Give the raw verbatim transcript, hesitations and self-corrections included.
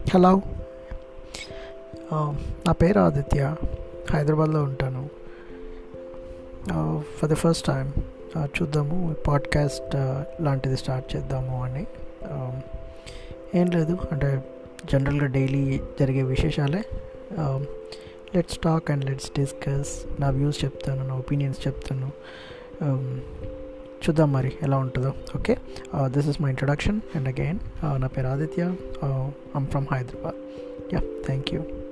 Hello, నా పేరు ఆదిత్య. హైదరాబాద్లో ఉంటాను. ఫర్ ద ఫస్ట్ టైం చూద్దాము పాడ్కాస్ట్ లాంటిది స్టార్ట్ చేద్దాము అని. ఏం లేదు, అంటే జనరల్గా డైలీ జరిగే విశేషాలే. Let's talk and let's discuss. నా వ్యూస్ చెప్తాను, నా ఒపీనియన్స్ చెప్తాను. చూద్దాం మరి ఎలా ఉంటుందో. Okay, this is my introduction and again నా పేరు Aditya. I'm from Hyderabad. Yeah, thank you.